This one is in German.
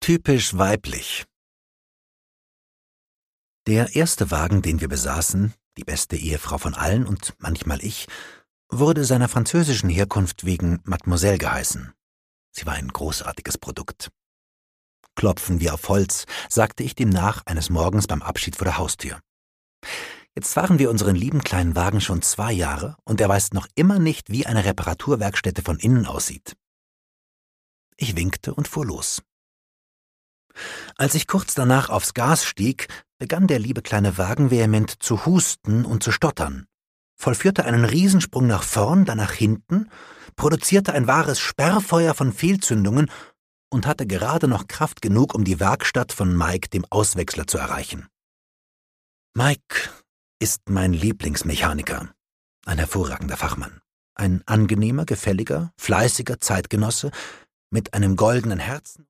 Typisch weiblich. Der erste Wagen, den wir besaßen, die beste Ehefrau von allen und manchmal ich, wurde seiner französischen Herkunft wegen Mademoiselle geheißen. Sie war ein großartiges Produkt. »Klopfen wir auf Holz«, sagte ich dem nach eines Morgens beim Abschied vor der Haustür. Jetzt fahren wir unseren lieben kleinen Wagen schon 2 Jahre und er weiß noch immer nicht, wie eine Reparaturwerkstätte von innen aussieht. Ich winkte und fuhr los. Als ich kurz danach aufs Gas stieg, begann der liebe kleine Wagen vehement zu husten und zu stottern, vollführte einen Riesensprung nach vorn, dann nach hinten, produzierte ein wahres Sperrfeuer von Fehlzündungen und hatte gerade noch Kraft genug, um die Werkstatt von Mike, dem Auswechsler, zu erreichen. Mike ist mein Lieblingsmechaniker, ein hervorragender Fachmann, ein angenehmer, gefälliger, fleißiger Zeitgenosse mit einem goldenen Herzen